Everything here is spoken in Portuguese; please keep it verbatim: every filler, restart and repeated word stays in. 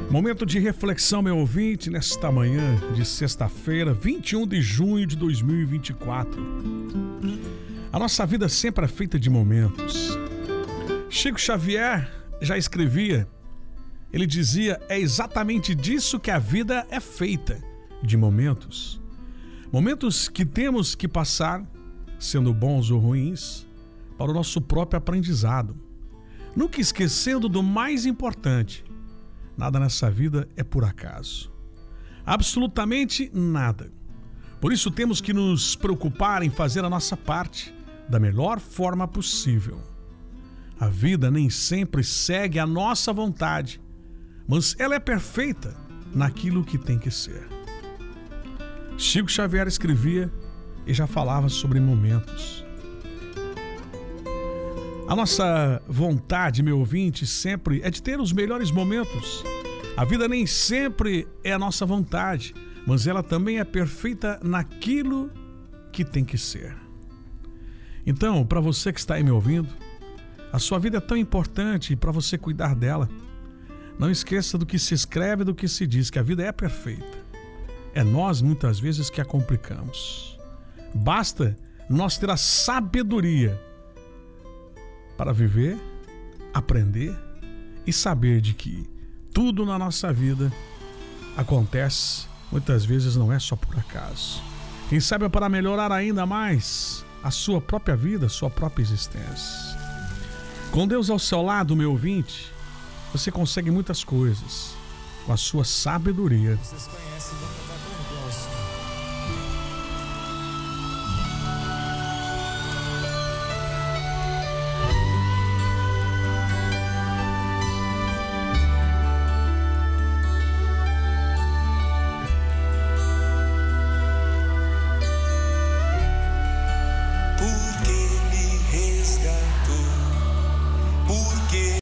Momento de reflexão, meu ouvinte, nesta manhã de sexta-feira, vinte e um de junho de dois mil e vinte e quatro. A nossa vida sempre é feita de momentos. Chico Xavier já escrevia, ele dizia, é exatamente disso que a vida é feita, de momentos. Momentos que temos que passar, sendo bons ou ruins, para o nosso próprio aprendizado. Nunca esquecendo do mais importante. Nada nessa vida é por acaso. Absolutamente nada. Por isso temos que nos preocupar em fazer a nossa parte da melhor forma possível. A vida nem sempre segue a nossa vontade, mas ela é perfeita naquilo que tem que ser. Chico Xavier escrevia e já falava sobre momentos. A nossa vontade, meu ouvinte, sempre é de ter os melhores momentos. A vida nem sempre é a nossa vontade, mas ela também é perfeita naquilo que tem que ser. Então, para você que está aí me ouvindo, a sua vida é tão importante para você cuidar dela. Não esqueça do que se escreve e do que se diz, que a vida é perfeita. É nós, muitas vezes, que a complicamos. Basta nós ter a sabedoria para viver, aprender e saber de que tudo na nossa vida acontece, muitas vezes não é só por acaso. Quem sabe é para melhorar ainda mais a sua própria vida, a sua própria existência. Com Deus ao seu lado, meu ouvinte, você consegue muitas coisas com a sua sabedoria. Vocês conhecem, né?